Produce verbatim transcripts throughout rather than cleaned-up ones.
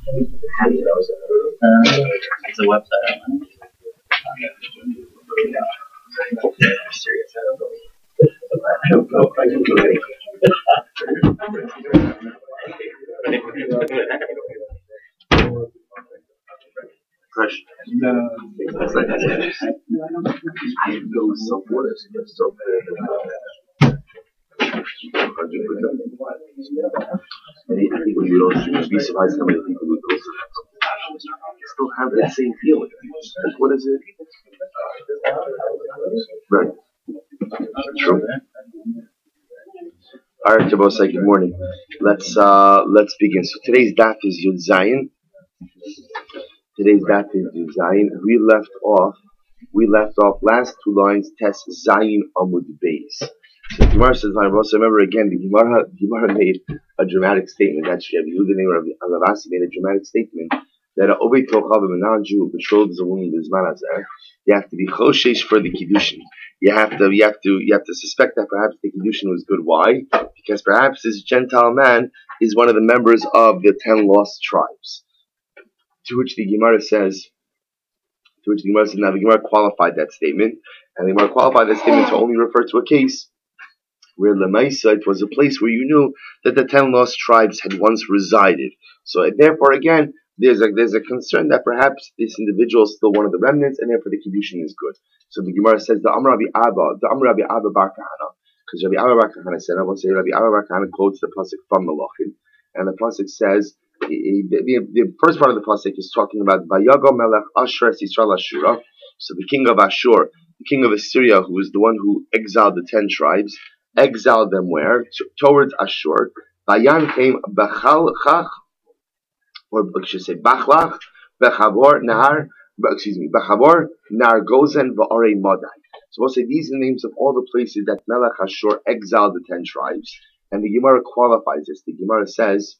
It's a website. I'm serious. I don't know. I don't know if I can do anything. Fresh. No. That's like that. I have no self-worth. So I think we don't be surprised how many people who don't still have that same feeling. Like, what is it? Right. True. All right, Jabosai, good morning. Let's uh let's begin. So today's daf is Yud Zayin. Today's daf is Yud Zayin. We left off we left off last two lines Tes Zayin Amud Beis. So the Gemara says, I also remember again the Gemara Gemara made a dramatic statement. Actually, Rabbi Yehuda and Rabbi Alavasi made a dramatic statement that a Obed Tochav, a non-Jew, betrothed a woman Bizman Hazeh, you have to be choshesh for the kiddushin. You have to, you have to, you have to suspect that perhaps the kiddushin was good. Why? Because perhaps this Gentile man is one of the members of the ten lost tribes. To which the Gemara says, to which the Gemara says, now the Gemara qualified that statement, and the Gemara qualified that statement to only refer to a case where Lemaisa, it was a place where you knew that the ten lost tribes had once resided. So therefore, again, there's a there's a concern that perhaps this individual is still one of the remnants, and therefore the kiddushin is good. So the Gemara says the Amr Rabbi Abba, the Amr Rabbi Abba Bar Kahana, because Rabbi Abba Bar Kahana said, I will say Rabbi Abba Bar Kahana quotes the pasuk from Malachim, and the pasuk says the, the, the first part of the pasuk is talking about Vayago Melech Ashur Yisrael Ashura. So the king of Ashur, the king of Assyria, who was the one who exiled the ten tribes, exiled them where? T- towards Ashur. Vayan came Bachal Chach, or I should say Bachlach, Bechavor, Nahar, excuse me, Bechavor, Nar Gozen, Va'ore Madai. So we'll say these are the names of all the places that Melech Ashur exiled the ten tribes. And the Gemara qualifies this. The Gemara says,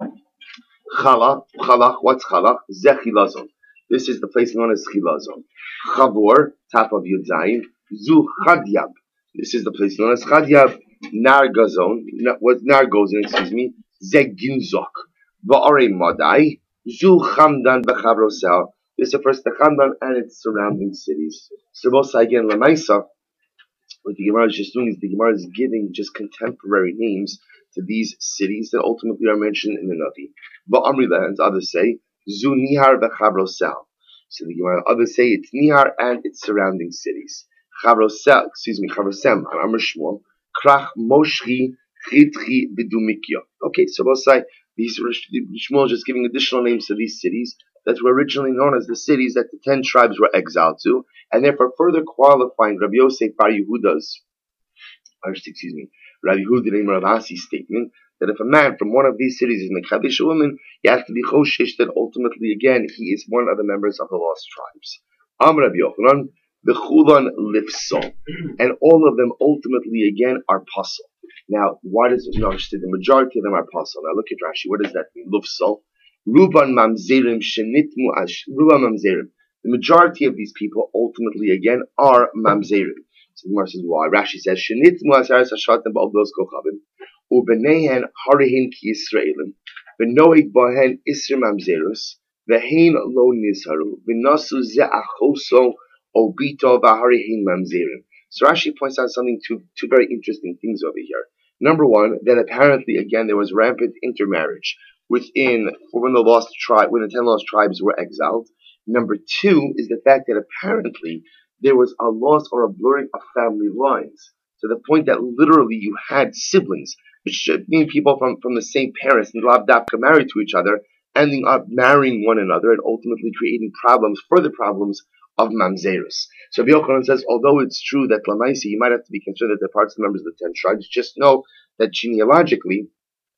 Chala, Chalach, what's Chalach? Zechilazon. This is the place known as Chilazon. Chavor, top of Yud Zayin, Zu Chadyab. This is the place known as Chadyab. Nar Gazon, what Nar Gozen, excuse me, Zeginzok. Va'are Madai, Zu Chamdan Bechavrosel. This refers to Chamdan and its surrounding cities. So both again Lamaisa, what the Gemara is just doing is the Gemara is giving just contemporary names to these cities that ultimately are mentioned in the Navi. But Amrila and others say Zu Nihar Bechavrosel. So the Gemara others say it's Nihar and its surrounding cities. Chavrosel, excuse me, Chavrosem and Amr Shmuel, Krach Moshchi Chitchi Bidumikya. Okay, so both say these Shmuel is just giving additional names to these cities that were originally known as the cities that the ten tribes were exiled to, and therefore further qualifying Rabbi Yosef Bar Yehuda's, or excuse me, Rabbi Yehuda and Rav Asi's statement that if a man from one of these cities is mekadesh a woman, he has to be choshesh that ultimately again he is one of the members of the lost tribes. Am Rabbi Yochanan b'chulan lifsol, and all of them ultimately again are pasul. Now, why does it notice that the majority of them are pasul? Now look at Rashi. What does that mean? Lufsol. Ruban mamzerim shenitmu ash. Ruban mamzerim. The majority of these people ultimately again are mamzerim. So the Gemara says why? Rashi says shenitmu asaras hashatim ba'oblos kochavim ubenehen harihin ki Yisraelim v'noig bahen isrim mamzerus v'hein lo nizharu v'nasu ze'achoso obito v'harihin mamzerim. So Rashi points out something two two very interesting things over here. Number one, that apparently again there was rampant intermarriage within when the lost tribe when the ten lost tribes were exiled. Number two is the fact that apparently there was a loss or a blurring of family lines, to the point that literally you had siblings, which mean people from, from the same parents and labdafka married to each other, ending up marrying one another and ultimately creating problems, further problems of mamzerus. So Yochanan says, although it's true that Lamaisi, you might have to be concerned that they're parts of the members of the ten tribes, just know that genealogically,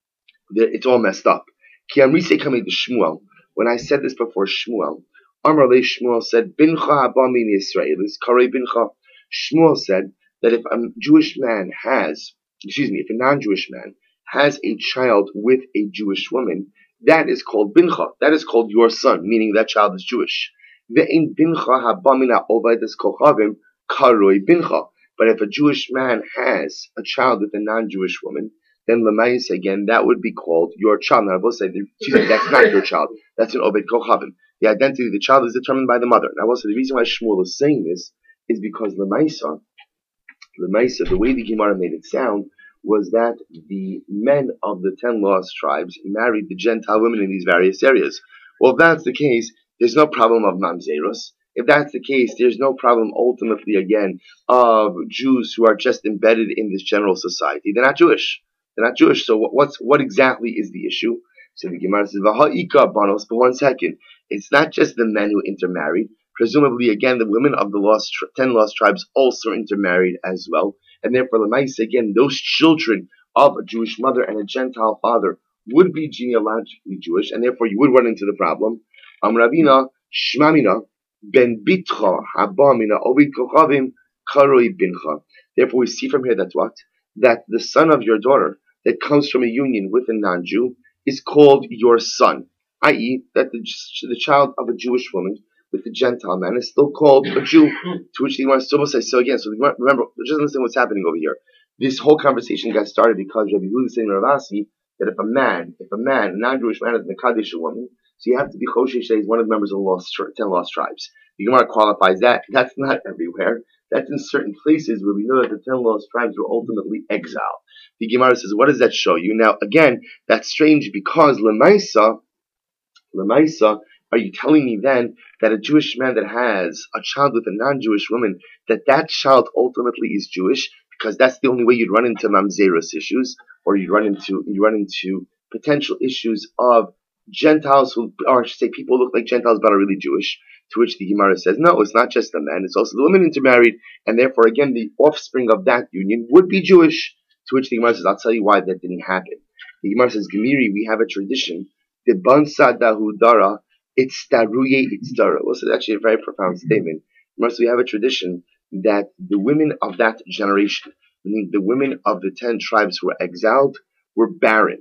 it's all messed up. Ki amrise coming to Shmuel, when I said this before Shmuel, Amar Le Shmuel said, Bincha haba min Yisraelis, Karei Bincha. Shmuel said that if a Jewish man has, excuse me, if a non-Jewish man has a child with a Jewish woman, that is called Bincha. That is called your son, meaning that child is Jewish. Ve'in Bincha haba min ha'ovedes kochavim, Karei Bincha. But if a Jewish man has a child with a non-Jewish woman, then Lemais again, that would be called your child. Now, I will say, she said that's not your child. That's an Obed Kochavim. The identity of the child is determined by the mother. Now, I will say the reason why Shmuel is saying this is because Lemaisa, Lemaisa, the way the Gemara made it sound was that the men of the ten lost tribes married the Gentile women in these various areas. Well, if that's the case, there's no problem of mamzerus. If that's the case, there's no problem ultimately again of Jews who are just embedded in this general society. They're not Jewish. They're not Jewish. So what, what's what exactly is the issue? So the Gemara says, "V'ha'ika banos." But one second, it's not just the men who intermarried. Presumably, again, the women of the lost ten lost tribes also intermarried as well, and therefore, Lemaisa, again, those children of a Jewish mother and a Gentile father would be genealogically Jewish, and therefore you would run into the problem. Amravina Shmamina ben Bitcha Habamina Ovid Kochavim Karoi Bincha. Therefore, we see from here that what? That the son of your daughter that comes from a union with a non-Jew is called your son, that is, that the, the child of a Jewish woman with the Gentile man is still called a Jew, to which the Gemara still say. So again, so remember, just understand what's happening over here. This whole conversation got started because Rabbi Yehuda is saying to Rav Asi that if a man, if a man, a non-Jewish man is a Mekadesh a woman, so you have to be Choshesh that he's one of the members of the lost, ten lost tribes. The Gemara qualifies that. That's not everywhere. That's in certain places where we know that the ten lost tribes were ultimately exiled. The Gemara says, what does that show you? Now, again, that's strange because Lemaisa, Lemaisa, are you telling me then that a Jewish man that has a child with a non-Jewish woman, that that child ultimately is Jewish? Because that's the only way you'd run into mamzerus issues, or you run into you run into potential issues of Gentiles who, or I should say, people look like Gentiles but are really Jewish. To which the Gemara says, no, it's not just the men; it's also the women intermarried, and therefore, again, the offspring of that union would be Jewish. To which the Gemara says, I'll tell you why that didn't happen. The Gemara says, Gemiri, we have a tradition. The bansa dahudara. It's daruye, it's dara. Well, so that's actually a very profound statement. So we have a tradition that the women of that generation, meaning the women of the ten tribes who were exiled, were barren.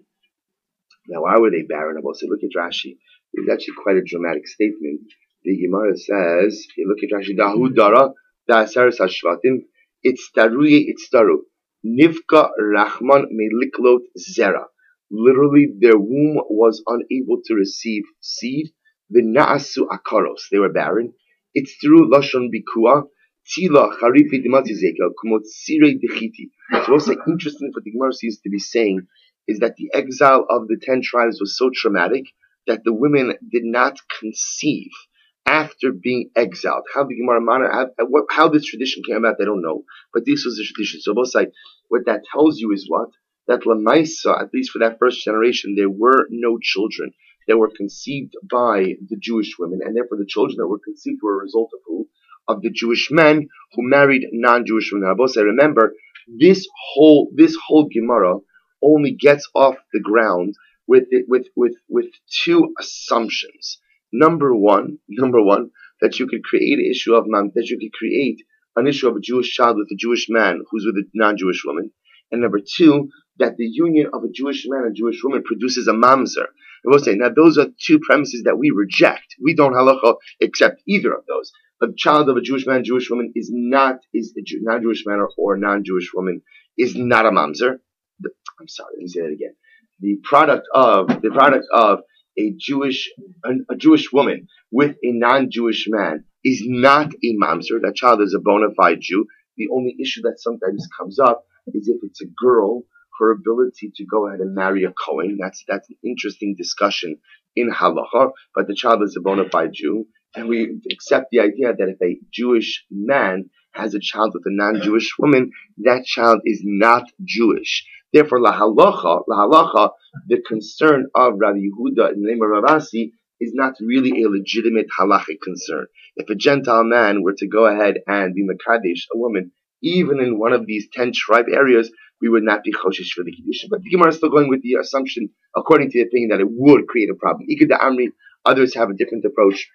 Now, why were they barren? I will say, look at Rashi. It's actually quite a dramatic statement. The Gemara says, you look at Rashi, Dahu dara, da'asaris hashvatim, it's daruye, it's daru. Nivka rachman meliklot zera. Literally, their womb was unable to receive seed. V'na'asu akaros, they were barren. It's through lashon bikua, tila charifi dimatizeka, kumotsire dechiti. So what's interesting for the Gemara seems to be saying is that the exile of the ten tribes was so traumatic that the women did not conceive after being exiled. How the Gemara how, how this tradition came about, they don't know, but this was the tradition. So both like what that tells you is what? That Lamaisa, at least for that first generation, there were no children that were conceived by the Jewish women, and therefore the children that were conceived were a result of who? Of the Jewish men who married non-Jewish women. I remember this whole this whole Gemara only gets off the ground with it, with with with two assumptions. Number one, number one, that you could create an issue of man, that you could create an issue of a Jewish child with a Jewish man who's with a non-Jewish woman, and number two, that the union of a Jewish man and a Jewish woman produces a mamzer. I will say, now those are two premises that we reject. We don't halacha accept either of those. A child of a Jewish man, Jewish woman is not, is a Jew, non-Jewish man or, or non-Jewish woman is not a mamzer. The, I'm sorry, let me say that again. The product of, the product of a Jewish, a, a Jewish woman with a non-Jewish man is not a mamzer. That child is a bona fide Jew. The only issue that sometimes comes up is if it's a girl, her ability to go ahead and marry a Kohen. That's that's an interesting discussion in halacha, but the child is a bona fide Jew, and we accept the idea that if a Jewish man has a child with a non-Jewish woman, that child is not Jewish. Therefore, la halacha, la halacha, the concern of Rabbi Yehuda in the name of Rav Asi is not really a legitimate halachic concern. If a Gentile man were to go ahead and be mekadesh a woman, even in one of these ten tribe areas, we would not be choshesh for the Kiddushin. But the Gemara is still going with the assumption, according to the opinion, that it would create a problem. Ikad Amri, others have a different approach.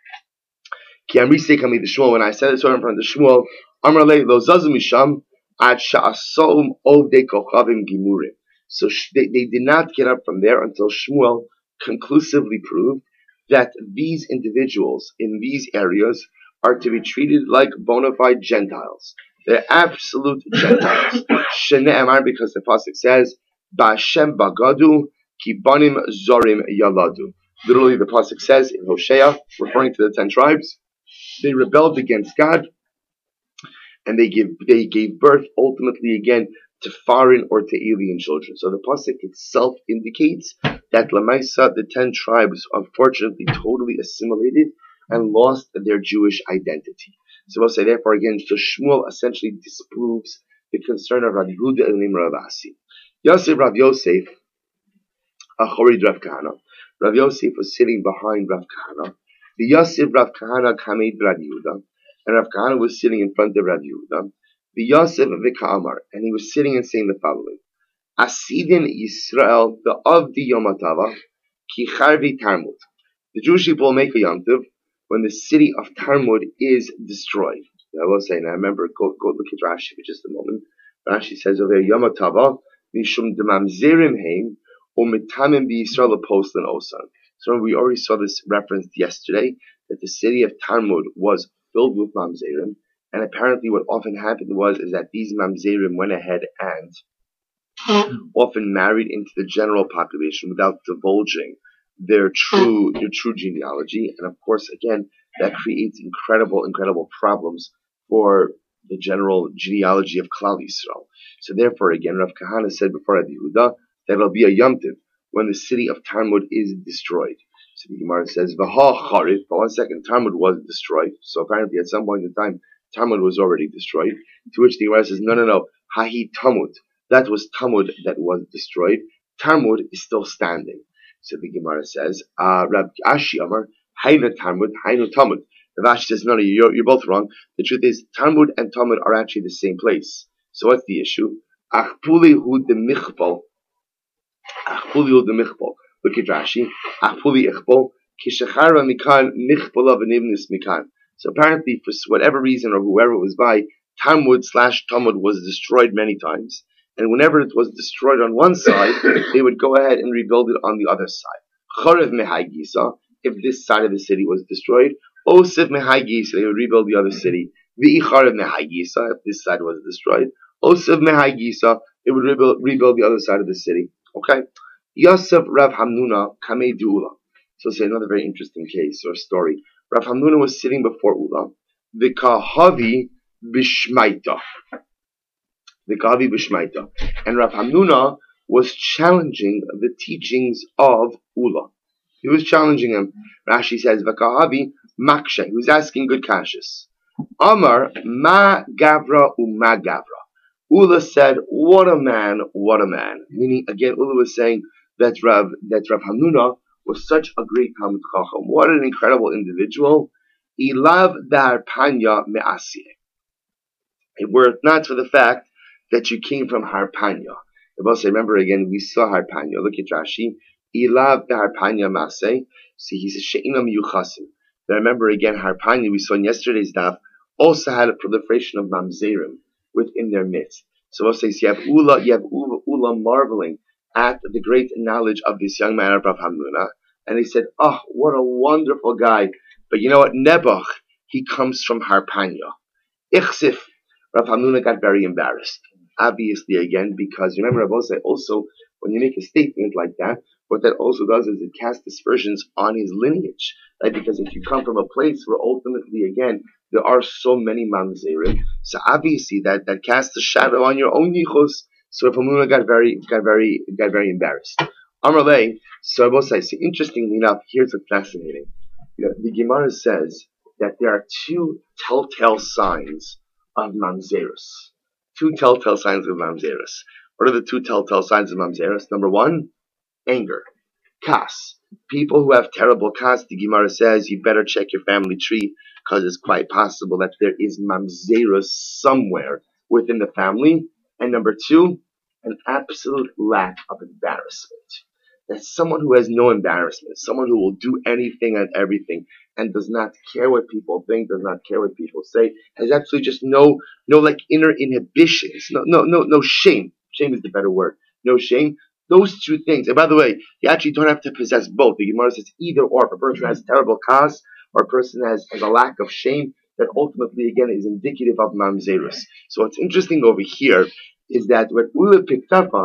Ki Amri Sekami the Shmuel, when I said this in front of the Shmuel, Amar Lei Lo Zazu Misham Ad Sha'asom Ovdei Kochavim Gimurim. So they, they did not get up from there until Shmuel conclusively proved that these individuals in these areas are to be treated like bona fide Gentiles. They're absolute Gentiles. Shene'emar, because the pasuk says, Ba'Hashem bagadu ki banim zorim yaladu. Literally, the pasuk says in Hosea, referring to the ten tribes, they rebelled against God, and they give they gave birth ultimately again to foreign or to alien children. So the pasuk itself indicates that Lamaisa, the ten tribes, unfortunately totally assimilated and lost their Jewish identity. So we'll say therefore again, so Shmuel essentially disproves the concern of Rav Yehuda and Rav Asi. Yosef Rav Yosef, Achorid Rav Kahana. Rav Yosef was sitting behind Rav Kahana. The Yosef Rav Kahana Kamed Rav Yehuda, and Rav Kahana was sitting in front of Rav Yehuda. The Yosef V'Ka'amar, and he was sitting and saying the following: Asidin Yisrael the of the Yom Hatava ki Charvi Tarmud. The Jewish people will make a Yom Tov when the city of Tarmud is destroyed. I will say, and I remember, go, go look at Rashi for just a moment. Rashi says over here, Yom Hatava mishum demamzerim heim umitamim b'Yisrael poslan osan. So we already saw this referenced yesterday, that the city of Tarmud was filled with mamzerim, and apparently what often happened was is that these mamzerim went ahead and often married into the general population without divulging their true their true genealogy, and of course again that creates incredible incredible problems for the general genealogy of Klal Yisrael. So therefore again Rav Kahana said before Rav Yehuda that it'll be a Yom Tov when the city of Tarmud is destroyed. So the Gemara says V'ha Charit, but one second, Tarmud was destroyed, so apparently at some point in time Talmud was already destroyed, to which the Gemara says, no, no, no, Hahi Talmud, that was Talmud that was destroyed, Talmud is still standing. So the Gemara says, uh, Rab Ashi Amar, Hainu Talmud, Hainu Talmud. Rav Ashi says, no, no, you're, you're both wrong. The truth is, Talmud and Talmud are actually the same place. So what's the issue? Achpuli hu de michpol, Achpuli hu de michpol. Look at Rashi, Achpuli ichpol, Kishachara mikan, michpola v'nivnis mikan. So apparently, for whatever reason or whoever it was by, Talmud slash Talmud was destroyed many times. And whenever it was destroyed on one side, they would go ahead and rebuild it on the other side. Chorev mehai gisa, if this side of the city was destroyed, Osiv mehai gisa, they would rebuild the other city. V'i chorev mehai gisa, if this side was destroyed, Osiv mehai gisa, they would rebuild, rebuild the other side of the city. Okay? Yosef Rav Hamnuna kamei du'ula. So say another very interesting case or story. Rav Hamnuna was sitting before Ula. The Kahavi Bishmaita. The Kahavi Bishmaita. And Rav Hamnuna was challenging the teachings of Ula. He was challenging him. Rashi says, Vakahavi Maksha. He was asking good kashas. Amar Ma Gavra Uma Gavra. Ula said, what a man, what a man. Meaning, again, Ula was saying that Rav, that Rav Hamnuna was such a great Talmud Chacham. What an incredible individual. Ilav darpanya me'asiyeh. Were it not for the fact that you came from Harpanya. Remember again, we saw Harpanya. Look at Rashi. Ilav darpanya maseh. See, he says she'inam yuchasim. But remember again, Harpanya, we saw in yesterday's daf, also had a proliferation of mamzerim within their midst. So we'll say, so you have Ula, you have Ula, Ula marveling at the great knowledge of this young man of Rav Hamnuna, and they said, oh, what a wonderful guy. But you know what? Nebuch, he comes from Harpanya. Ichsif, Rav Hamnuna got very embarrassed. Obviously, again, because remember, I will say also, when you make a statement like that, what that also does is it casts aspersions on his lineage. Right? Because if you come from a place where ultimately, again, there are so many mamzerim, so obviously that, that casts a shadow on your own yichus. So Rav Hamnuna got very, got very, got very embarrassed. Amarle, so I will say, so interestingly enough, here's what's fascinating. You know, the Gemara says that there are two telltale signs of mamzerus. Two telltale signs of mamzerus. What are the two telltale signs of mamzerus? Number one, anger, kas. People who have terrible kas, the Gemara says, you better check your family tree, because it's quite possible that there is mamzerus somewhere within the family. And number two, an absolute lack of embarrassment. That's someone who has no embarrassment, someone who will do anything and everything and does not care what people think, does not care what people say, has absolutely just no, no like inner inhibitions, no, no, no, no shame. Shame is the better word. No shame. Those two things. And by the way, you actually don't have to possess both. The Gemara says either or. If a person has terrible kas or a person has, has a lack of shame, that ultimately again is indicative of mamzerus. So what's interesting over here is that what Ula picked up on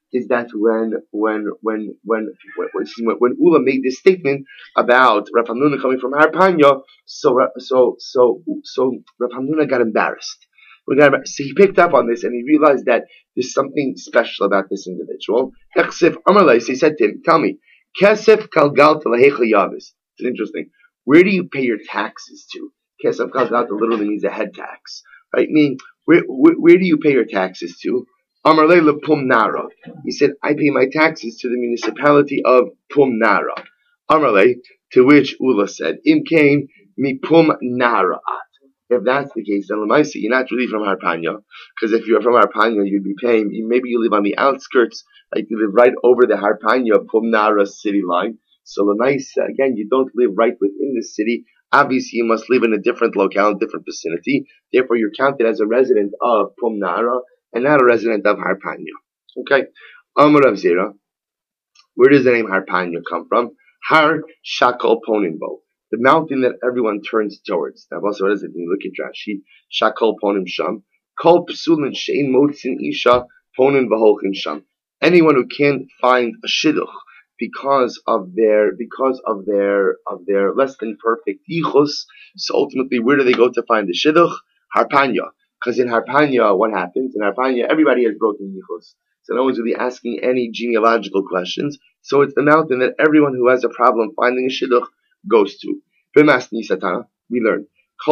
is that when when when when when, when, when Ula made this statement about Rav Hamnuna coming from Harpanya, so so so so Rav Hamnuna got embarrassed. We got embarrassed. So he picked up on this and he realized that there's something special about this individual. So he said to him, "Tell me, Kesef Kalgal Yavis." It's interesting. Where do you pay your taxes to? Kesef Kalgal literally means a head tax, right? Meaning, where, where where do you pay your taxes to? Amarle le Pumnara. He said, I pay my taxes to the municipality of Pumnara. Amarle, to which Ula said, Im came mi Pumnara. If that's the case, then Lamaisi, you're not really from Harpanya. Because if you're from Harpanya, you'd be paying, maybe you live on the outskirts, like you live right over the Harpanya Pumnara city line. So Lamaisi, again, you don't live right within the city. Obviously, you must live in a different locale, different vicinity. Therefore, you're counted as a resident of Pumnara and not a resident of Harpanya. Okay? Amar Rav Zera. Where does the name Harpanya come from? Har Shakal Ponimbo. The mountain that everyone turns towards. Now, also, what does it mean? Look at Rashi. Shakal Ponim Sham. Kol Psulin Shein Motzin Isha Ponin Vaholkin Sham. Anyone who can't find a shidduch because of their because of their of their less than perfect yichus. So ultimately, where do they go to find the shidduch? Harpanya. Because in Harpanya, what happens? In Harpanya, everybody has broken yichus. So no one's really asking any genealogical questions. So it's the mountain that everyone who has a problem finding a shidduch goes to. We learn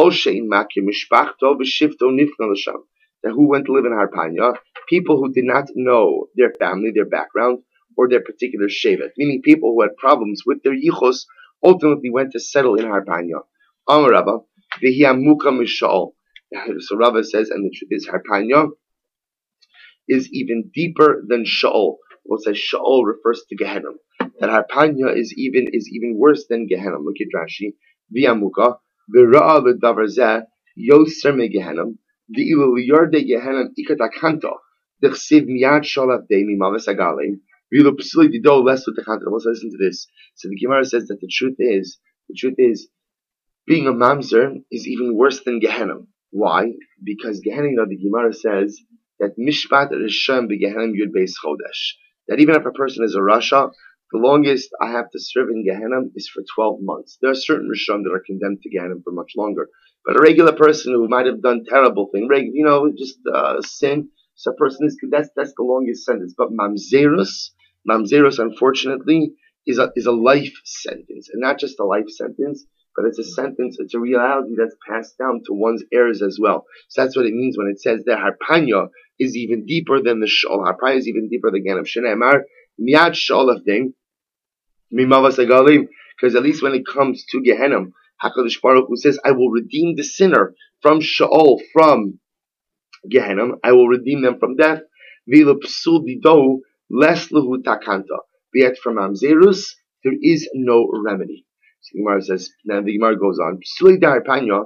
that who went to live in Harpanya, people who did not know their family, their background, or their particular shevet, meaning people who had problems with their yichus, ultimately went to settle in Harpanya. Amar Rabba, v'hiamuka mishal. So Rava says, and the truth is, Harpanya is even deeper than Sha'ol. We'll say Sha'ol refers to Gehenna. That Harpanya is even is even worse than Gehenna. Look at Rashi. V'yamuka v'ra'a v'davar zeh yoser me Gehenna v'ilu liyarde Gehenna ikatakanto d'chsiv miyad shalaf dei mimaves agalim v'ilu p'suli dido lesu takanto. Let's listen to this. So the Gemara says that the truth is, the truth is, being a mamzer is even worse than Gehenna. Why? Because Gehenna, you know, the Gemara says that Mishpat Rishon beGehenna Yud Beis Chodesh. That even if a person is a Rasha, the longest I have to serve in Gehenna is for twelve months. There are certain Rishon that are condemned to Gehenna for much longer. But a regular person who might have done terrible thing, you know, just uh, sin, so a person is, that's, that's the longest sentence. But Mamzerus, Mamzerus, unfortunately, is a, is a life sentence. And not just a life sentence, but it's a sentence, it's a reality that's passed down to one's heirs as well. So that's what it means when it says that Harpanya is even deeper than the Sha'ol. Harpanya is even deeper than Gehenna. Shneimar, Miyad Sha'ol of Ding, Mimavas Agalim, because at least when it comes to Gehenna, HaKadosh Baruch Hu says, I will redeem the sinner from Sha'ol, from Gehenna. I will redeem them from death. V'ila Psul Dido, Les Luhu Takanta. Yet from Amzerus, there is no remedy. So the Gemara says, now the Gemara goes on. So now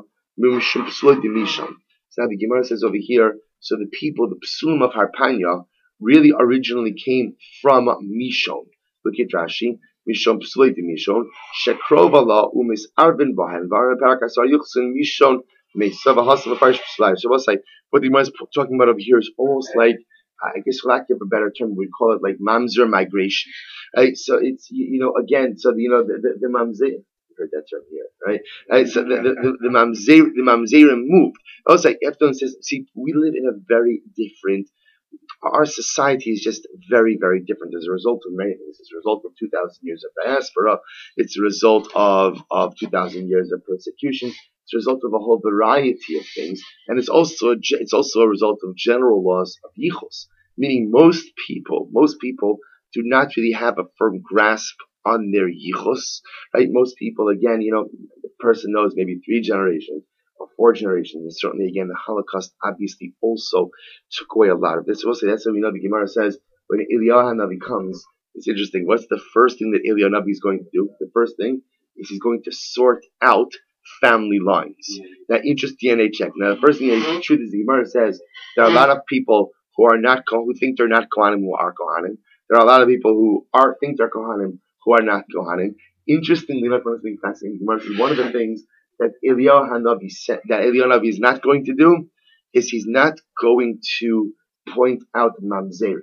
the Gemara says over here, so the people, the Psulim of Harpanya, really originally came from Mishon. Look at Rashi. Mishon Psulei de Mishon. Shekrov Allah umis arvin bahen. Vara parakasar yuchsin Mishon meisava hasam parish psulai. So what's like, what the Gemara is talking about over here is almost like, I guess for lack of a better term, we'd call it like mamzer migration. Right? So it's, you know, again, so, you know, the, the, the mamzer, heard that term here, right? right? So the the, the, the mamzer the mamzerim moved. Also, like Efton says, see, we live in a very different. Our society is just very, very different as a result of many things. It's a result of two thousand years of diaspora. It's a result of of two thousand years of persecution. It's a result of a whole variety of things, and it's also a, it's also a result of general laws of yichus. Meaning, most people, most people do not really have a firm grasp on their yichus, right? Most people, again, you know, the person knows maybe three generations or four generations, and certainly, again, the Holocaust obviously also took away a lot of this. We'll say that's what we know. The Gemara says when Eliyahu Hanavi comes, it's interesting. What's the first thing that Eliyahu Hanavi is going to do? The first thing is he's going to sort out family lines. Now, interest D N A check. Now, the first thing is, the truth is, the Gemara says there are a lot of people who are not who think they're not Kohanim who are Kohanim. There are a lot of people who are think they're Kohanim who are not Kohanim. Interestingly, not one of the fascinating Gemara, one of the things that Eliyahu Hanavi said that Eliyahu Hanavi is not going to do is he's not going to point out mamzerim.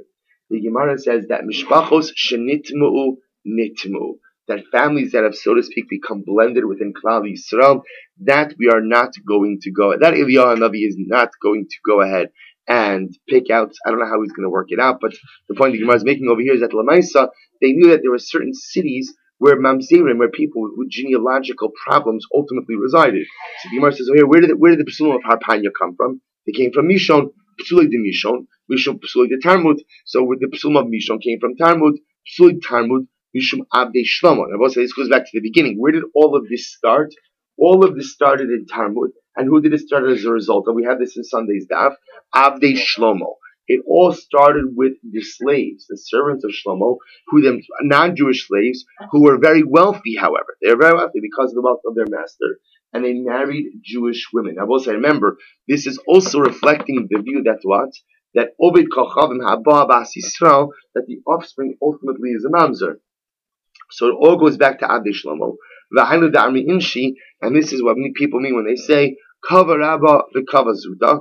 The Gemara says that mishpachos shenitmu nitmu, that families that have, so to speak, become blended within Klal Yisrael, that we are not going to go, that Eliyahu Navi is not going to go ahead and pick out. I don't know how he's going to work it out, but the point the Gemara is making over here is that Lamaisa, they knew that there were certain cities where mamzerim, where people with genealogical problems ultimately resided. So the Gemara says, oh, here, where did the, where did the Pesulim of Harpanya come from? They came from Mishon, Pesulei de Mishon, Mishon Pesulei de Talmud. So with the Pesulim of Mishon came from Talmud, Pesulei Talmud, Mishum Abdei Shlomo. And I will say this goes back to the beginning. Where did all of this start? All of this started in Talmud. And who did it start as a result? And we have this in Sunday's daf, Abdei Shlomo. It all started with the slaves, the servants of Shlomo, who them non-Jewish slaves, who were very wealthy, however. They were very wealthy because of the wealth of their master. And they married Jewish women. I will say, remember, this is also reflecting the view that what? That Ovid Kochavim Haba Bas Yisrael, that the offspring ultimately is a mamzer. So it all goes back to Abdei Shlomo. V'hainu da'armi inshi, and this is what many people mean when they say, Kava Rabba v'Kava Zuda.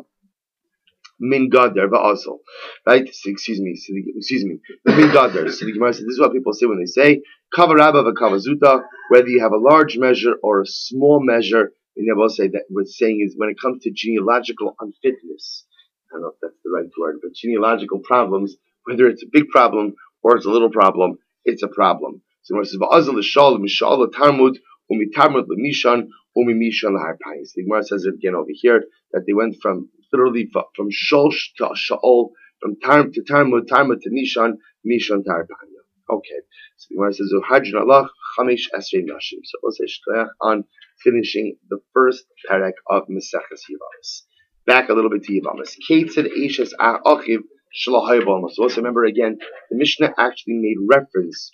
Min Gadar Ba'azal. Right? Excuse me. Excuse me. Min Gadar. So the Gemara says, this is what people say when they say Kava Rabba v'Kava Zuta, whether you have a large measure or a small measure. And they will say that what saying is when it comes to genealogical unfitness, I don't know if that's the right word, but genealogical problems, whether it's a big problem or it's a little problem, it's a problem. So the Gemara says Ba'azal l'shal mishal l'tarmud umi tarmud l'mishan umi mishan l'harpayis. The Gemara says it again over here that they went from literally from Shulsh to Shaol, from Tarm to Talmud, Talmud to Nishan, Nishan to Harpanya. Okay. So the Gemara says, Zuhajin Allah, Chamesh Esrei Nashim. So we'll say Shkoyach on finishing the first parak of Meseches Yevamos. Back a little bit to Yevamos. Keitzad Eishes Achiv Shalahai B'Amos. So also remember again, the Mishnah actually made reference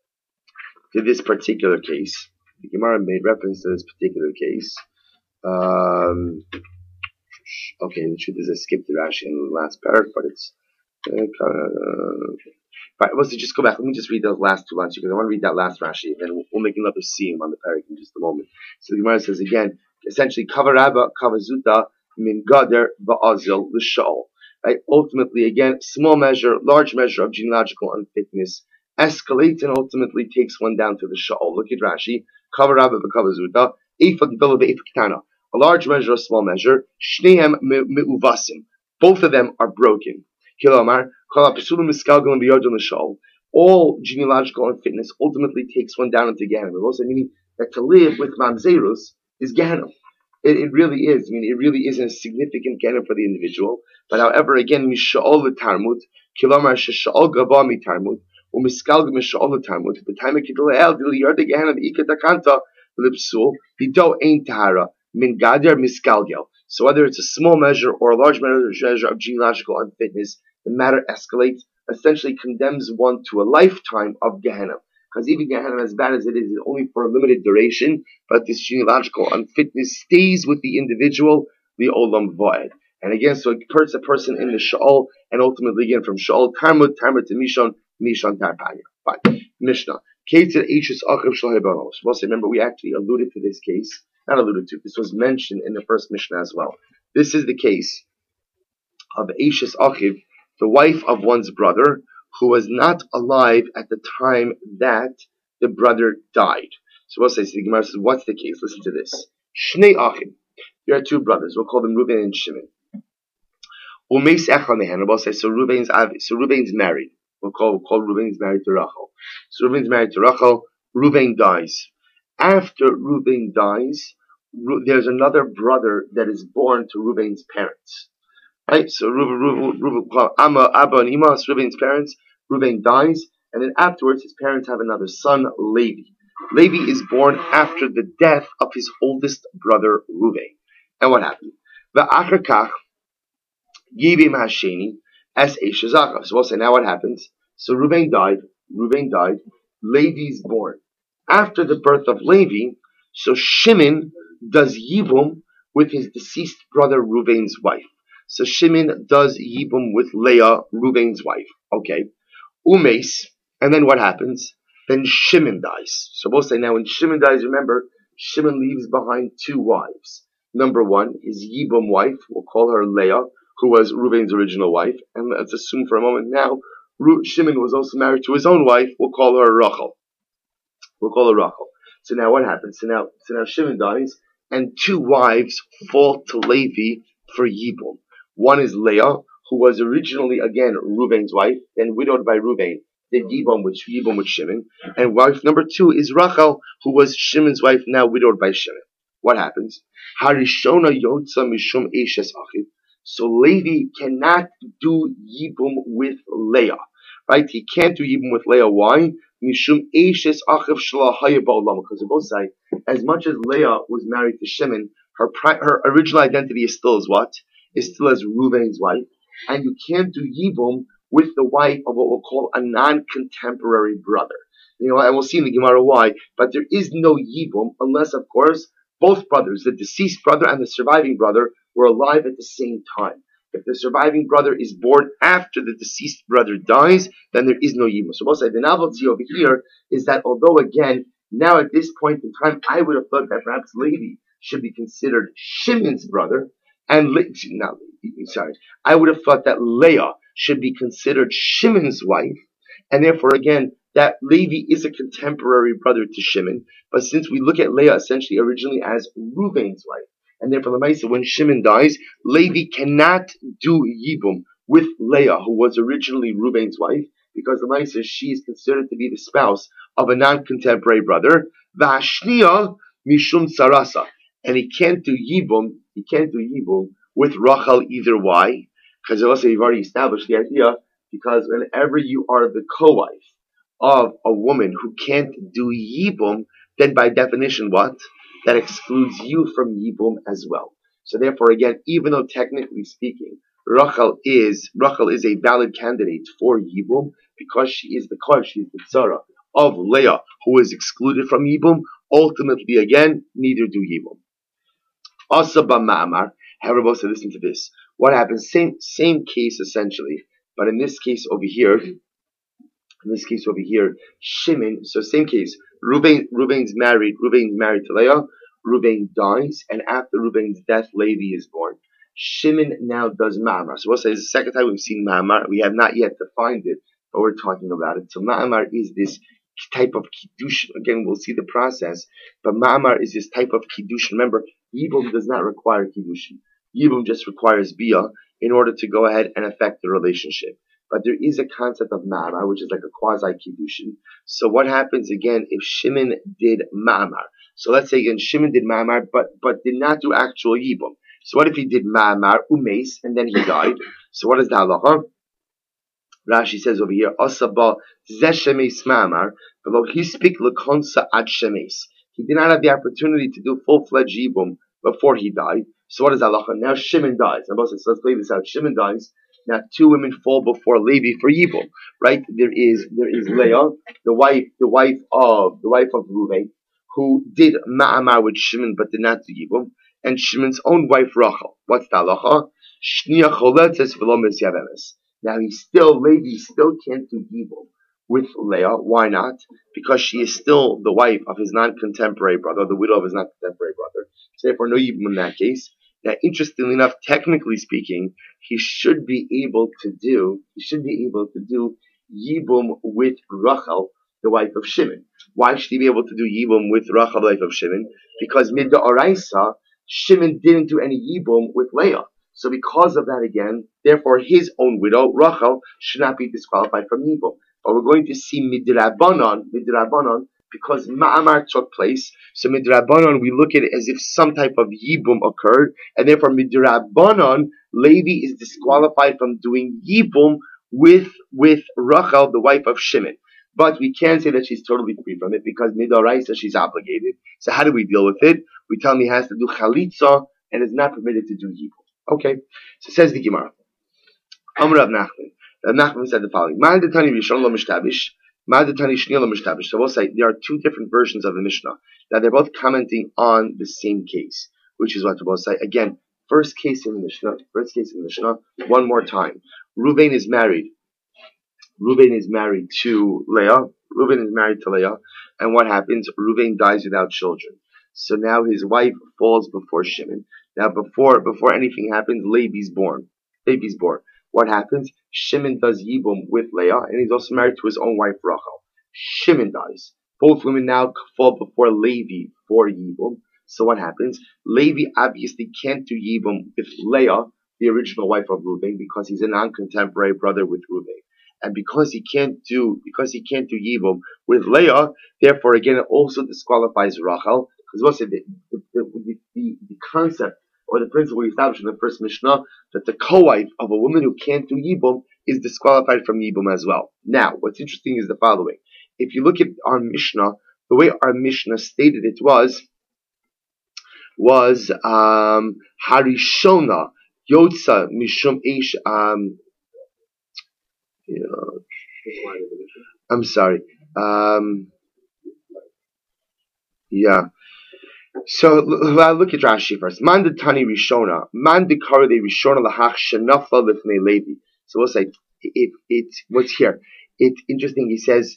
to this particular case. The Gemara made reference to this particular case. Um... Okay, the truth is I skipped the Rashi in the last paragraph, but it's uh, uh, right. Let's just go back. Let me just read those last two lines because I want to read that last Rashi, and we'll, we'll make another seam on the paragraph in just a moment. So the Gemara says again, essentially, Kavaraba Kavazuta min Gader Ba'azil l'Sha'ol. Right. Ultimately, again, small measure, large measure of genealogical unfitness escalates and ultimately takes one down to the Sha'ol. Look at Rashi. Kavaraba Kavazuta Eifak Vila Be'eifak Tana. A large measure, a small measure. Shnehem me'uvasim. Both of them are broken. Kilomar, all genealogical unfitness ultimately takes one down into Gehenna. Also meaning that to live with mamzerus is Gehenna. It, it really is. I mean, it really is a significant Gehenna for the individual. But however, again, misha'ol l'tarmud, kilomar shesha'ol gaba mitarmud, u'miskalg misha'ol l'tarmud, b'taim ha'kidol ha'el, dil yarda Gehenna v'ika takanta, v'lipsul, v'do ein tahara. Min gader miskalgel. So whether it's a small measure or a large measure of genealogical unfitness, the matter escalates, essentially condemns one to a lifetime of Gehenna. Because even Gehenna, as bad as it is, is only for a limited duration, but this genealogical unfitness stays with the individual, the olam voed. And again, so it puts a person in the Sha'ol, and ultimately again from Sha'ol, Talmud, Talmud to Mishon, Mishon Tarpanya. Fine. Mishnah. We'll say, remember, we actually alluded to this case. Not alluded to. This was mentioned in the first Mishnah as well. This is the case of Eishes Achiv, the wife of one's brother, who was not alive at the time that the brother died. So we'll say, so the Gemara says, what's the case? Listen to this. Shnei Achim. There are two brothers. We'll call them Reuben and Shimon. Umeis Echad Mehen. We'll say, so Reuben's, so Reuben's married. We'll call, we'll call Reuben's married to Rachel. So Reuben's married to Rachel. Reuben dies. After Reuben dies, there's another brother that is born to Reuben's parents. Right? So Reuben, Reuben, Reuben, Amma, Abba, and Ima, Reuben's parents. Reuben dies, and then afterwards his parents have another son, Levi. Levi is born after the death of his oldest brother, Reuben. And what happened? V'achar kach, Yibim Hasheni, as Eishazaka. So we'll say, now what happens? So Reuben died, Reuben died, Levi's born. After the birth of Levi, so Shimon does Yibum with his deceased brother Reuben's wife. So Shimon does Yibum with Leah, Reuben's wife. Okay. Umes, and then what happens? Then Shimon dies. So we'll say now when Shimon dies, remember, Shimon leaves behind two wives. Number one is Yibum wife, we'll call her Leah, who was Reuben's original wife. And let's assume for a moment now, Ru- Shimon was also married to his own wife. We'll call her Rachel. We'll call her Rachel. So now what happens? So now, so now Shimon dies, and two wives fall to Levi for Yibum. One is Leah, who was originally again Reuben's wife, then widowed by Reuben, did Yibum with Yibum with Shimon, and wife number two is Rachel, who was Shimon's wife, now widowed by Shimon. What happens? Harishona Yotza Mishum Eshes Achiv. So Levi cannot do Yibum with Leah, right? He can't do Yibum with Leah. Why? Mishum Eshes Achiv Shla Haya Ba'olam. Because they both say, as much as Leah was married to Shimon, her pri- her original identity is still as what? Is still as Reuven's wife, and you can't do Yibum with the wife of what we'll call a non-contemporary brother. You know, and we'll see in the Gemara why. But there is no Yibum unless, of course, both brothers, the deceased brother and the surviving brother, were alive at the same time. If the surviving brother is born after the deceased brother dies, then there is no Yibum. So we'll say the novelty over here is that although again, now at this point in time, I would have thought that perhaps Levi should be considered Shimon's brother, and Le- no, sorry, I would have thought that Leah should be considered Shimon's wife, and therefore again, that Levi is a contemporary brother to Shimon, but since we look at Leah essentially originally as Reuven's wife, and therefore the Maisa, when Shimon dies, Levi cannot do Yibum with Leah, who was originally Reuven's wife, because the Maisa, she is considered to be the spouse of a non-contemporary brother, Vashniya Mishum Sarasa, and he can't do Yibum, he can't do Yibum with Rachel either. Why? Because also you've already established the idea, because whenever you are the co-wife of a woman who can't do Yibum, then by definition what? That excludes you from Yibum as well. So therefore again, even though technically speaking, Rachel is, Rachel is a valid candidate for Yibum, because she is the Kohen, she is the Tzara of Leah, who is excluded from Yibum, ultimately again, neither do Yibum. Asaba Ma'amar, however, both say, listen to this. What happens? Same, same case essentially, but in this case over here, in this case over here, Shimon, so same case, Reuben, Reuben's married, Reuben's married to Leah, Reuben dies, and after Reuben's death, Levi is born. Shimon now does Ma'amar. So we'll say it's the second time we've seen Ma'amar. We have not yet defined it, but we're talking about it. So Ma'amar is this type of Kiddush. Again, we'll see the process, but Ma'amar is this type of Kiddush. Remember, Yibum does not require Kiddush. Yibum just requires Bia in order to go ahead and affect the relationship. But there is a concept of Ma'amar, which is like a quasi-Kiddushin. So what happens again if Shimon did Ma'amar? So let's say again, Shimon did Ma'amar, but, but did not do actual Yibum. So what if he did Ma'amar, Umeis, and then he died? So what is the halacha? Rashi says over here, Asaba Zeshemes Ma'amar, below he speak Lakonsa Ad Shemes. He did not have the opportunity to do full-fledged Yibum before he died. So what is halacha? Now Shimon dies. So let's play this out. Shimon dies. Now two women fall before Levi for Yibum, right? There is there is Leah, the wife, the wife of the wife of Reuven, who did Ma'amar with Shimon but did not do Yibum, and Shimon's own wife Rachel. What's the halacha? Shniya choletzes v'lo misyavemes. Now he still Levi still can't do Yibum with Leah. Why not? Because she is still the wife of his non-contemporary brother, the widow of his non-contemporary brother. So therefore, no Yibum in that case. Now, interestingly enough, technically speaking, he should be able to do, he should be able to do Yibum with Rachel, the wife of Shimon. Why should he be able to do Yibum with Rachel, the wife of Shimon? Because Midda Oraisa, Shimon didn't do any Yibum with Leah. So because of that again, therefore his own widow, Rachel, should not be disqualified from Yibum. But we're going to see Midrabanan, Midrabanan, because Ma'amar took place. So Midrabanan, we look at it as if some type of Yibum occurred, and therefore Midrabanan, Levi is disqualified from doing Yibum with, with Rachel, the wife of Shimon. But we can't say that she's totally free from it, because Midoraisa, she's obligated. So how do we deal with it? We tell him he has to do Chalitza, and is not permitted to do Yibum. Okay, so says the Gemara. Amr Rav Nachman. Rav Nachman said the following: Ma'adatani Rishon lo mishtabish, Ma'adatani Shniya lo mishtabish. So we'll say there are two different versions of the Mishnah. Now they're both commenting on the same case, which is what we'll say. Again, first case in the Mishnah. First case in the Mishnah. One more time. Reuven is married. Reuven is married to Leah. Reuven is married to Leah, and what happens? Reuven dies without children. So now his wife falls before Shimon. Now before before anything happens, Levi's born. Levi's born. what happens? Shimon does Yibum with Leah, and he's also married to his own wife Rachel. Shimon dies. Both women now fall before Levi for Yibum. So what happens? Levi obviously can't do Yibum with Leah, the original wife of Reuben, because he's a non-contemporary brother with Reuben. And because he can't do because he can't do Yibum with Leah, therefore again it also disqualifies Rachel. Because we'll say the the, the, the, the concept or the principle we established in the first Mishnah that the co-wife of a woman who can't do Yibum is disqualified from Yibum as well. Now, what's interesting is the following. If you look at our Mishnah, the way our Mishnah stated it was was um, Harishona Yotza Mishum Eish um, you know, I'm sorry. Um, yeah. So look at Rashi first. Man de Tani Rishona. Man de Kara de Rishona lahach shenafa lifnei Levi. So we'll say it. It what's here? It's interesting. He says,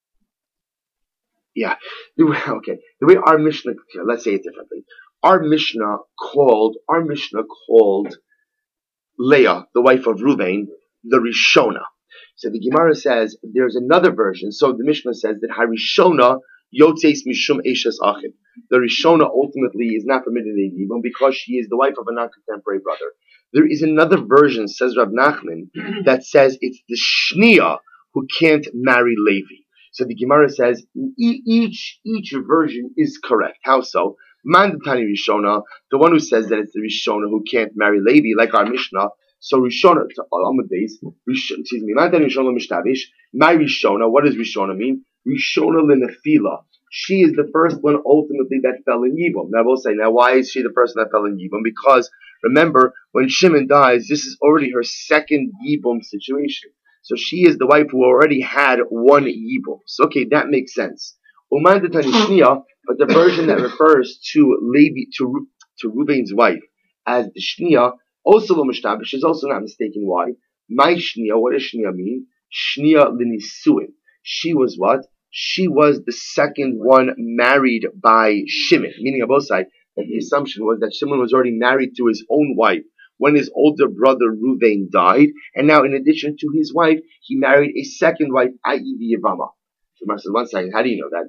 yeah. Okay. The way our Mishnah, let's say it differently. Our Mishnah called our Mishnah called Leah, the wife of Reuben, the Rishona. So the Gemara says there's another version. So the Mishnah says that Harishona Yotzeis Mishum Eishes Achim. The Rishona ultimately is not permitted in Yibum because she is the wife of a non-contemporary brother. There is another version, says Rav Nachman, that says it's the Shnia who can't marry Levi. So the Gemara says each each version is correct. How so? Mandatani Rishona, the one who says that it's the Rishona who can't marry Levi, like our Mishnah. So Rishona, on the base, excuse me, Mandatani Rishona Mishtavish, my Rishona, what does Rishona mean? Rishona Linafila. She is the first one ultimately that fell in Yibum. Now we'll say, now why is she the person that fell in Yibum? Because remember, when Shimon dies, this is already her second Yibum situation. So she is the wife who already had one Yibum. So okay, that makes sense. Umandatani Shnia, but the version that refers to Levi, to to Reuben's wife as the Shnia, also L'Mishtabish, is also not mistaken. Why? My Shnia, what does Shnia mean? Shnia L'Nisuin. She was what? She was the second one married by Shimon, meaning on both sides, that the assumption was that Shimon was already married to his own wife when his older brother Reuven died, and now in addition to his wife, he married a second wife, that is the Yavama. So Mar says, one second, how do you know that?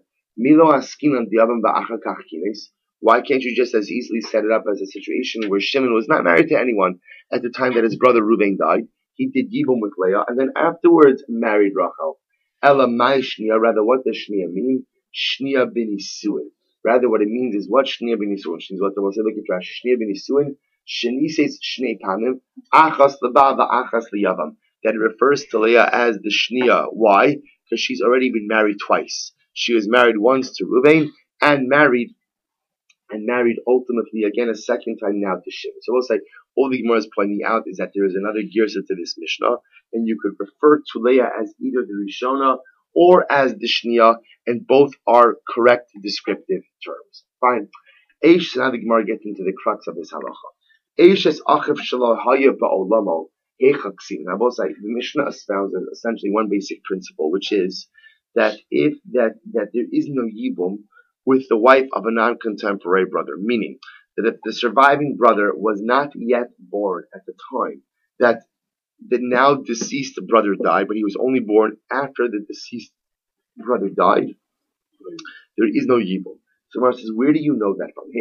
Why can't you just as easily set it up as a situation where Shimon was not married to anyone at the time that his brother Reuven died? He did Yibum with Leah, and then afterwards married Rachel. Ela mai shnia, rather what does shnia mean? Shnia b'nisuin. Rather what it means is what shnia b'nisuin. She's what the one say, look at Rashi. Shnia b'nisuin, sheni says shnei panim, achas l'ba v'achas l'yavam. That it refers to Leah as the shnia. Why? Because she's already been married twice. She was married once to Reuven, and married, and married ultimately again a second time now to Shimon. So we'll say, all the Gemara is pointing out is that there is another girsa to this Mishnah, and you could refer to Leah as either the Rishona or as the Shnia, and both are correct descriptive terms. Fine. Eish, now the Gemara gets into the crux of this halacha. Eish es achiv shelo haya ba'olamo hechaksim. Now both sides, the Mishnah espounds essentially one basic principle, which is that if that that there is no yibum with the wife of a non-contemporary brother, meaning that if the surviving brother was not yet born at the time that the now deceased brother died, but he was only born after the deceased brother died, there is no yibum. So Mar says, where do you know that from?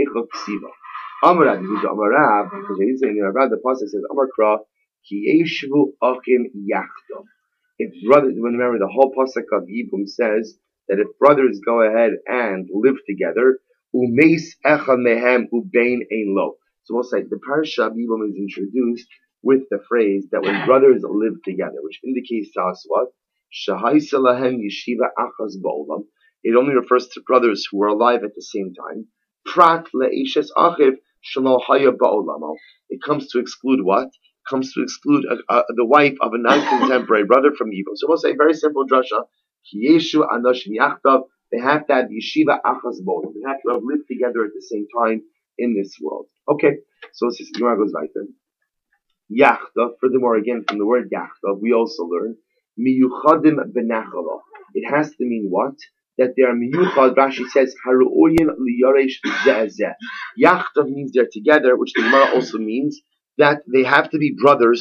Amar Amarav, because he's saying the pasuk says, Amar Kra, ki yeshu achim yachto. If brothers, remember the whole pasuk of Yibum says that if brothers go ahead and live together, umeis echad mehem ubein ein lo. So we'll say the parasha of Yibum is introduced with the phrase that when brothers live together, which indicates to us what? Shahaisa lahem yeshiva achas ba'olam. It only refers to brothers who were alive at the same time. Prat le'ishes achiv shelo haya ba'olamo. It comes to exclude what? It comes to exclude uh, uh, the wife of a non-contemporary brother from Yibum. So we'll say very simple drasha. Ki yeshu anoshim yachtav. They have to have yeshiva achas ba'olam. They have to have lived together at the same time in this world. Okay, so this Gemara goes weiter. Yachtav. Furthermore, again from the word yachtav, we also learn miyuchadim benachala. It has to mean what? That they are miyuchad. Rashi says haruoyin liyaresh zeh. Yachtav means they're together, which the Gemara also means that they have to be brothers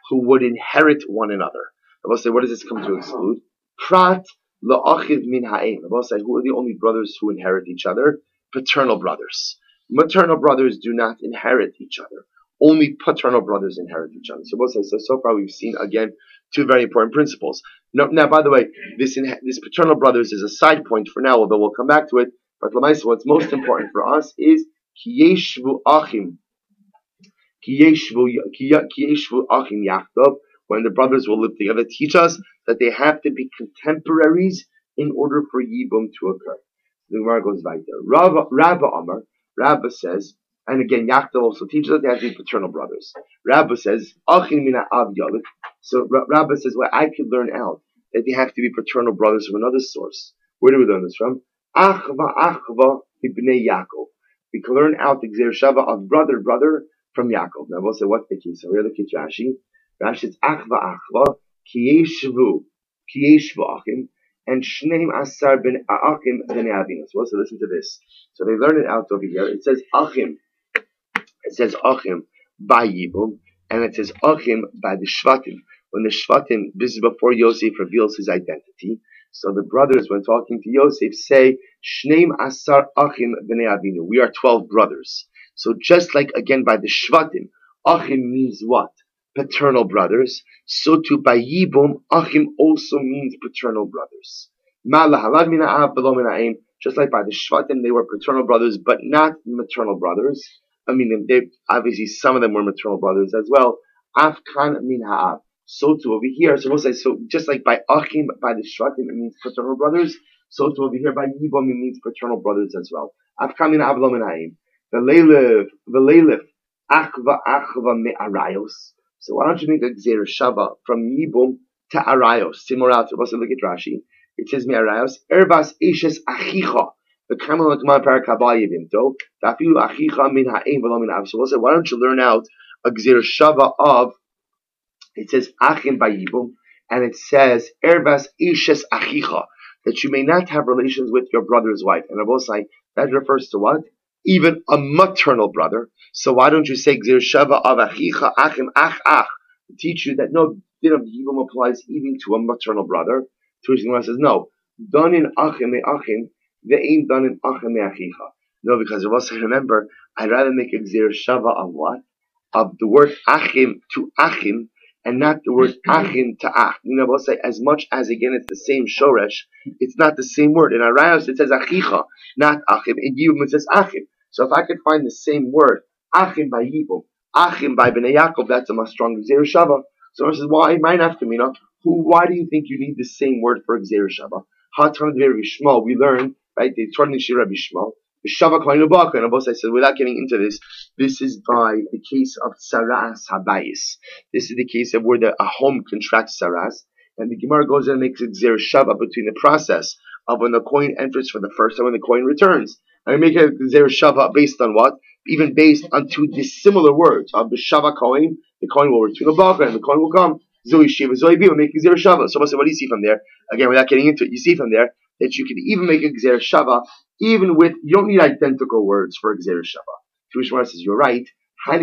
who would inherit one another. I will say, what does this come to exclude? Prat la'achiv min ha'em. I will say, who are the only brothers who inherit each other? Paternal brothers. Maternal brothers do not inherit each other. Only paternal brothers inherit each other. So we'll say, so, so far we've seen, again, two very important principles. Now, now by the way, this in, this paternal brothers is a side point for now, although we'll come back to it. But Lamaisa, what's most important for us is Kiyeshvu Achim. Kiyeshvu Achim Yachtov. When the brothers will live together, teach us that they have to be contemporaries in order for Yibum to occur. The Gemara goes right there. Rabba, Rabba Amar, Rabba says, and again, Yachtov also teaches us they have to be paternal brothers. Rabba says, Achim mina av yalik. So Rabba says, well, I could learn out that they have to be paternal brothers from another source. Where do we learn this from? Achva Achva ibnei Yaakov. We can learn out the Gzer Shava of brother, brother from Yaakov. Now we'll say, what's the case? So we're looking at Rashi. Rashi says, Achva Achva, Kiyeshvu, Kiyeshvu Achim, and Shneim Asar ben Achim ben Avinu. So let's listen to this. So they learn it out over here. It says Achim. It says Achim by Yibum, and it says Achim by the Shvatim. When the Shvatim, this is before Yosef reveals his identity. So the brothers, when talking to Yosef, say, Shneim Asar Achim b'nei Avinu. We are twelve brothers. So just like, again, by the Shvatim, Achim means what? Paternal brothers. So too, by Yibum, Achim also means paternal brothers. Just like by the Shvatim, they were paternal brothers, but not maternal brothers. I mean, they, obviously, some of them were maternal brothers as well. Afkan min ha'av. So too over here, so we'll say, so just like by Achim, by the Shvatim, it means paternal brothers. So too over here, by Yibum, it means paternal brothers as well. Afkan min ha'av lo min ha'im. V'leilif, v'leilif, achva achva me'arayos. So why don't you make a Gzer Shava from Yibum to Arayos? Similar out to, let's look at Rashi. It says me'arayos, Erbas Eshes Achicha. The Kamal Atman Parakabal Yevimto, Tafilu Achicha min ha'im v'lo min ha'av. So we'll say, why don't you learn out a Gzer Shava of, it says Achim by Yibum, and it says Erbas Eshes Achicha, that you may not have relations with your brother's wife. And I will say, that refers to what? Even a maternal brother. So why don't you say Gzer Shava of Achicha Achim Ach Ach to teach you that no din of Yibum applies even to a maternal brother? To which the Gemara says no. Done in Achim me Achim, they ain't done in Achim me Achicha. No, because of us, remember, I'd rather make a Gzer Shava of what? Of the word Achim to Achim, and not the word Achim to Ach. You know, we'll say, as much as, again, it's the same Shoresh, it's not the same word. In Arayos, it says Achicha, not Achim. In Yibum, it says Achim. So if I could find the same word, Achim by Yibum, Achim by Bnei Yaakov, that's a much stronger Gzer Shava. So I says, why? Mine after me, no? Who? Why do you think you need the same word for Gzer Shava? Hatan Rabbi Shmuel, we learn, right? They turn into Rabbi Shmuel. Shava Kohen Ubaka, and Abbas, I said, without getting into this, this is by the case of Saras Habayis. This is the case of where the, a home contracts Saras, and the Gemara goes in and makes a Gzer Shava between the process of when the coin enters for the first and when the coin returns. And we make a Gzer Shava based on what? Even based on two dissimilar words. Of the Shava Kohen, the coin will return a Baka, and the coin will come. Zoi Shiva, Zoi Bi, will make a Gzer Shava. So I said, what do you see from there? Again, without getting into it, you see from there that you can even make a Gzer Shava even with, you don't need identical words for Gzer Shava. Jewish Gemara says, you're right. The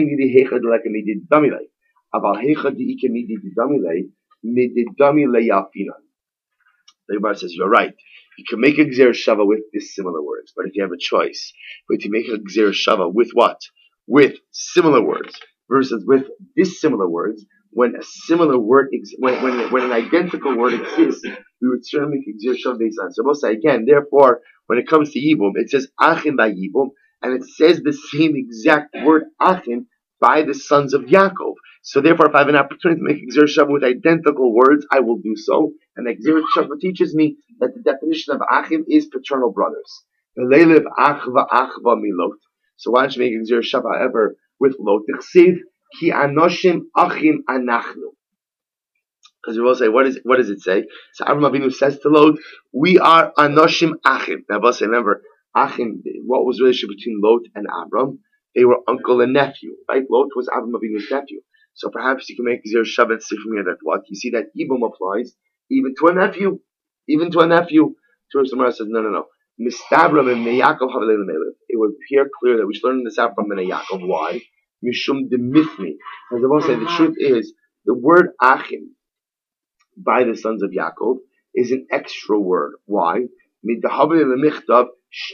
Gemara says, you're right. You can make a Gzer Shava with dissimilar words, but if you have a choice, but to make a Gzer Shava with what? With similar words versus with dissimilar words, when a similar word, ex- when, when, when an identical word exists, we would certainly make a Gzer Shava based on it. So we'll say again, therefore, when it comes to Yibum, it says Achim by Yibum, and it says the same exact word Achim by the sons of Yaakov. So therefore, if I have an opportunity to make a Gzer Shava with identical words, I will do so. And the Gzer Shava teaches me that the definition of Achim is paternal brothers. V'leilev achva achva milot. So why don't you make a Gzer Shava ever with lot? T'chsiv ki anoshim achim anachnu. Because we will say, what, is, what does it say? So Avraham Avinu says to Lot, we are Anoshim Achim. Now, we'll say, remember, Achim, what was the relationship between Lot and Avram? They were uncle and nephew, right? Lot was Avraham Avinu's nephew. So perhaps you can make Gzer Shava and see from here that what? You see that Yibum applies even to a nephew. Even to a nephew. Torah Samara says, no, no, no. Mistabram and Yaakov Havilei L'Melev. It would appear clear that we should learn this out from Bnei Yaakov. Why? Mishum Demithni. As I will say, the truth is, The word Achim by the sons of Yaakov is an extra word. Why? Because the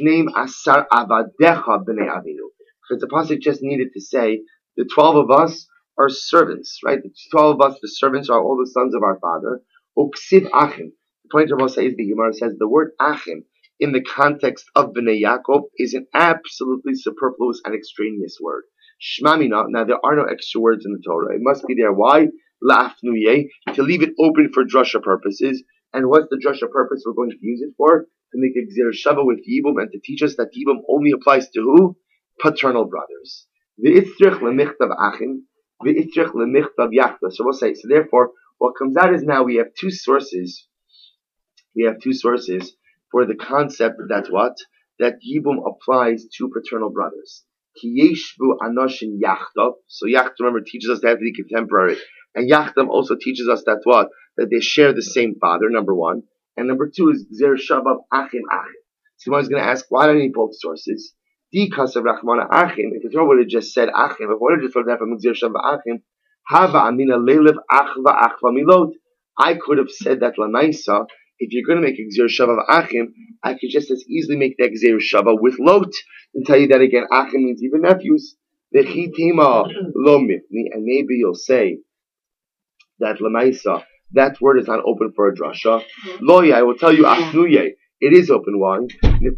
pasuk just needed to say the twelve of us are servants, right? The twelve of us, the servants, are all the sons of our father. Uksiv Achim. The point of Moshe is the Gemara says the word Achim in the context of Bnei Yaakov is an absolutely superfluous and extraneous word. Shmamina. Now there are no extra words in the Torah. It must be there. Why? La'afnuye, to leave it open for drasha purposes. And what's the drasha purpose we're going to use it for? To make a gzir shava with Yibum and to teach us that Yibum only applies to who? Paternal brothers. V'itzrich lemichtav achim, v'itzrich lemichtav yachta. So we'll say, so therefore, what comes out is now we have two sources. We have two sources for the concept that what? That Yibum applies to paternal brothers. Ki yeshvu anoshin yachtav. So yachtav, remember, teaches us to have to be contemporary. And Yachtam also teaches us that what? That they share the same father, number one. And number two is Gzer Shavav Achim Achim. So someone's going to ask, why do I need both sources? Di Kasav Rachmana Achim. If the Torah would have just said Achim, if it would have just told that from Gzer Shavav Achim, Hava Amina Leilev Achva Achva Milot. I could have said that Lanaisa. If you're going to make a Gzer Shavav Achim, I could just as easily make that Gzer Shavav with Lot and tell you that again. Achim means even nephews. Vechitema Lo Mifni. And maybe you'll say that Lamaisa, that word is not open for a drasha. Loya, I will tell you, Afnuye, it is open. Why? Excuse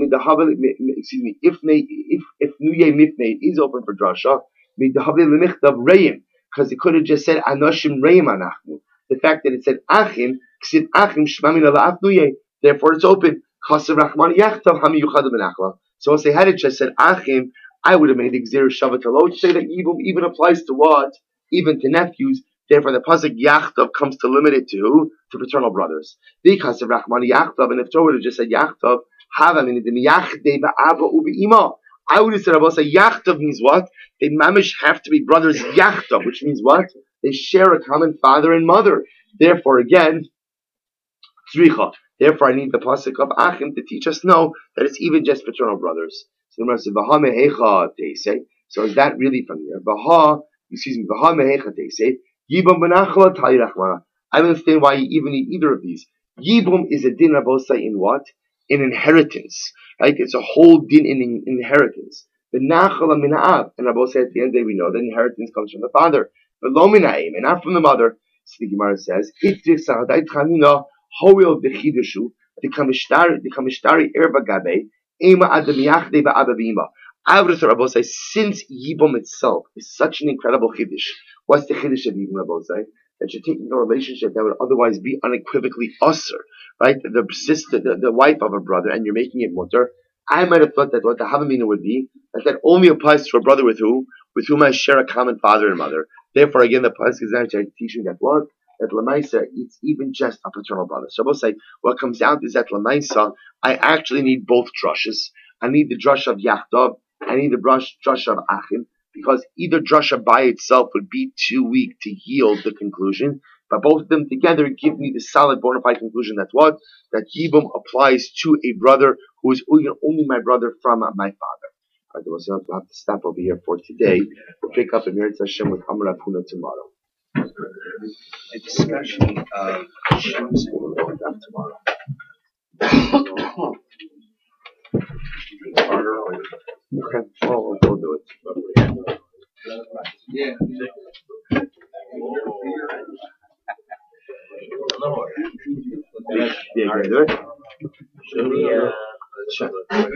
me, if if if Nuye Mifne is open for drasha, because it could have just said Anoshim Reim Anachnu. The fact that it said Achim, Ksiv Achim Shmamina LaAfnuye, therefore it's open. Kasav Rachman Yachtav Hami Yuchad Benachla. So if they had it just said Achim, I would have made the Gzir Shavat Alot to say that Yibum even applies to what? Even to nephews. Therefore, the pasuk Yachtav comes to limit it to who? To paternal brothers. Because of Rachman Yachtav, and if Torah would have just said Yachtav, Hava meaning Yachte ba'aba u'be'ima. I would have said about say Yachtav means what? They mamish have to be brothers Yachtav, which means what? They share a common father and mother. Therefore, again, Tzricha. Therefore, I need the pasuk of Achim to teach us no that it's even just paternal brothers. So the says Vaha mehecha teisei. So is that really from here? Vaha, excuse me, Vaha mehecha teisei. Yibum benachla tali rachmana. I don't understand why you even need either of these. Yibum is a din rabosai in what? In inheritance. Right? It's a whole din in, in inheritance. The nachala mina'av. And rabosai at the end of the day we know that inheritance comes from the father. But lo mina'im, and not from the mother. So the Gemara says, Itzik sa'adai tchanina hoil v'chidushu the kamishtari the kamishtari erba gabe ema adam yachde ba'aba b'ima. I would have thought rabosai, since Yibum itself is such an incredible chiddush. What's the chiddush of Yibum, Rabosai? That you're taking a relationship that would otherwise be unequivocally usher, right? The sister, the, the wife of a brother, and you're making it mutter. I might have thought that what the Havamina would be, that that only applies to a brother with who, with whom I share a common father and mother. Therefore, again, the pasuk is actually teaching that what? That Lamaisa, it's even just a paternal brother. So Rabosai, what comes out is that Lamaisa, I actually need both drushes. I need the drush of Yachtav, I need the drush, drush of Achim, because either drasha by itself would be too weak to yield the conclusion, but both of them together give me the solid bona fide conclusion that what? That Yibum applies to a brother who is only my brother from my father. All right, we'll have to stop over here for today. We'll pick up in Meretz Hashem with Amar Apuna tomorrow. A discussion of shoes We'll go with that tomorrow. Okay, well, we'll do it. Yeah. Yeah, you can do it? Should we, uh, Sure.